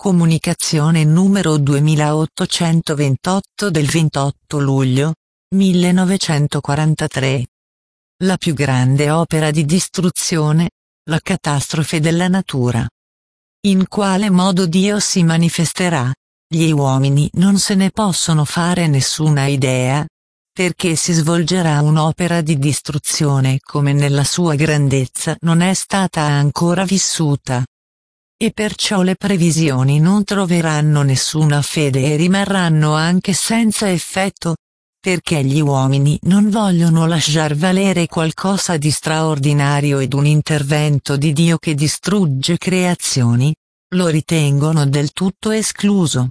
Comunicazione numero 2828 del 28 luglio 1943. La più grande opera di distruzione, la catastrofe della natura. In quale modo Dio si manifesterà? Gli uomini non se ne possono fare nessuna idea, perché si svolgerà un'opera di distruzione come nella sua grandezza non è stata ancora vissuta. E perciò le previsioni non troveranno nessuna fede e rimarranno anche senza effetto, perché gli uomini non vogliono lasciar valere qualcosa di straordinario ed un intervento di Dio che distrugge creazioni, lo ritengono del tutto escluso.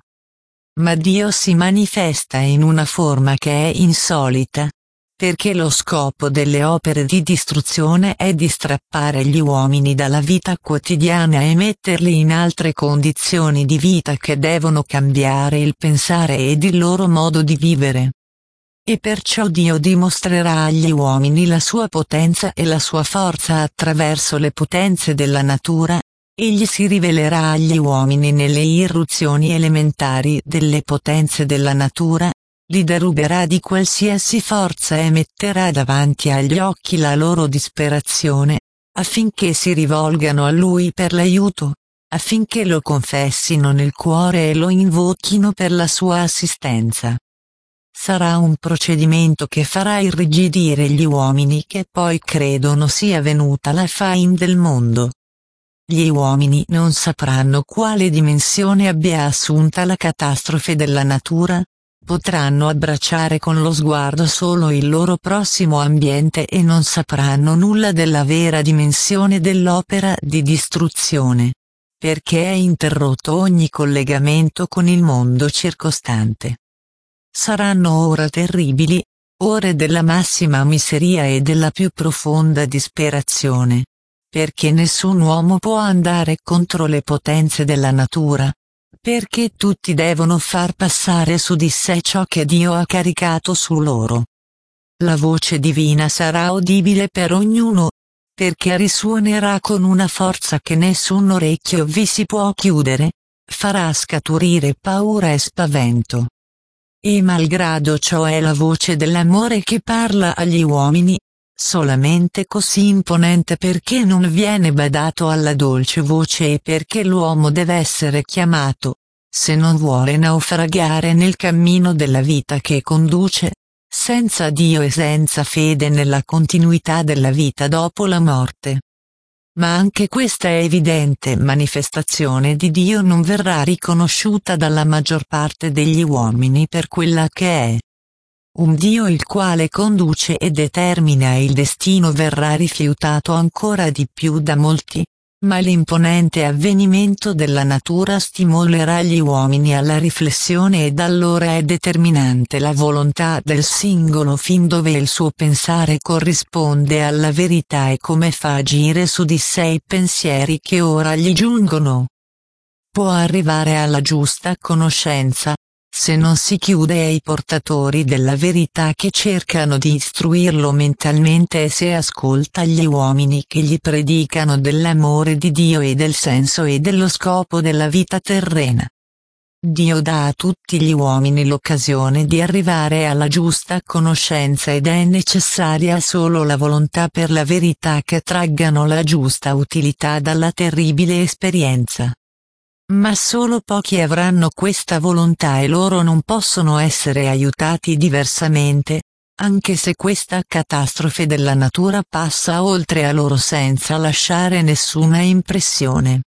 Ma Dio si manifesta in una forma che è insolita, perché lo scopo delle opere di distruzione è di strappare gli uomini dalla vita quotidiana e metterli in altre condizioni di vita che devono cambiare il pensare ed il loro modo di vivere. E perciò Dio dimostrerà agli uomini la sua potenza e la sua forza attraverso le potenze della natura. Egli si rivelerà agli uomini nelle irruzioni elementari delle potenze della natura, li deruberà di qualsiasi forza e metterà davanti agli occhi la loro disperazione, affinché si rivolgano a Lui per l'aiuto, affinché lo confessino nel cuore e lo invochino per la sua assistenza. Sarà un procedimento che farà irrigidire gli uomini che poi credono sia venuta la fine del mondo. Gli uomini non sapranno quale dimensione abbia assunta la catastrofe della natura, potranno abbracciare con lo sguardo solo il loro prossimo ambiente e non sapranno nulla della vera dimensione dell'opera di distruzione, perché è interrotto ogni collegamento con il mondo circostante. Saranno ore terribili, ore della massima miseria e della più profonda disperazione, perché nessun uomo può andare contro le potenze della natura, perché tutti devono far passare su di sé ciò che Dio ha caricato su loro. La voce divina sarà udibile per ognuno, perché risuonerà con una forza che nessun orecchio vi si può chiudere, farà scaturire paura e spavento. E malgrado ciò è la voce dell'amore che parla agli uomini, solamente così imponente perché non viene badato alla dolce voce e perché l'uomo deve essere chiamato, se non vuole naufragare nel cammino della vita che conduce, senza Dio e senza fede nella continuità della vita dopo la morte. Ma anche questa evidente manifestazione di Dio non verrà riconosciuta dalla maggior parte degli uomini per quella che è. Un Dio il quale conduce e determina il destino verrà rifiutato ancora di più da molti, ma l'imponente avvenimento della natura stimolerà gli uomini alla riflessione ed allora è determinante la volontà del singolo fin dove il suo pensare corrisponde alla verità e come fa agire su di sé i pensieri che ora gli giungono. Può arrivare alla giusta conoscenza, se non si chiude ai portatori della verità che cercano di istruirlo mentalmente e se ascolta gli uomini che gli predicano dell'amore di Dio e del senso e dello scopo della vita terrena. Dio dà a tutti gli uomini l'occasione di arrivare alla giusta conoscenza ed è necessaria solo la volontà per la verità che traggano la giusta utilità dalla terribile esperienza. Ma solo pochi avranno questa volontà e loro non possono essere aiutati diversamente, anche se questa catastrofe della natura passa oltre a loro senza lasciare nessuna impressione.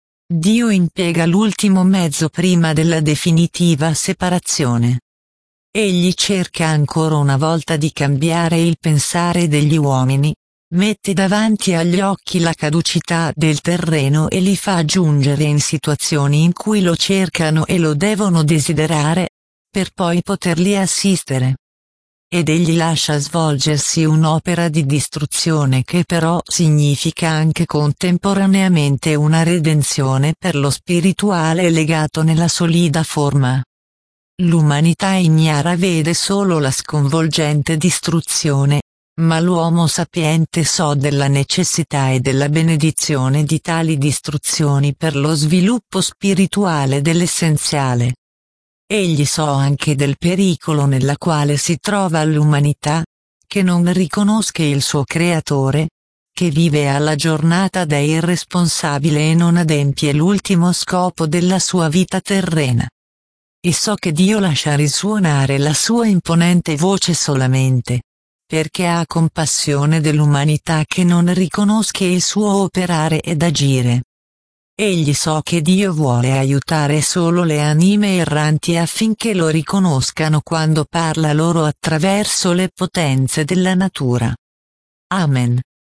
Dio impiega l'ultimo mezzo prima della definitiva separazione. Egli cerca ancora una volta di cambiare il pensare degli uomini, mette davanti agli occhi la caducità del terreno e li fa giungere in situazioni in cui lo cercano e lo devono desiderare, per poi poterli assistere. Ed egli lascia svolgersi un'opera di distruzione che però significa anche contemporaneamente una redenzione per lo spirituale legato nella solida forma. L'umanità ignara vede solo la sconvolgente distruzione, Ma l'uomo sapiente so della necessità e della benedizione di tali distruzioni per lo sviluppo spirituale dell'essenziale. Egli so anche del pericolo nella quale si trova l'umanità, che non riconosca il suo creatore, che vive alla giornata da irresponsabile e non adempie l'ultimo scopo della sua vita terrena. E so che Dio lascia risuonare la sua imponente voce solamente perché ha compassione dell'umanità che non riconosca il suo operare ed agire. Egli so che Dio vuole aiutare solo le anime erranti affinché lo riconoscano quando parla loro attraverso le potenze della natura. Amen.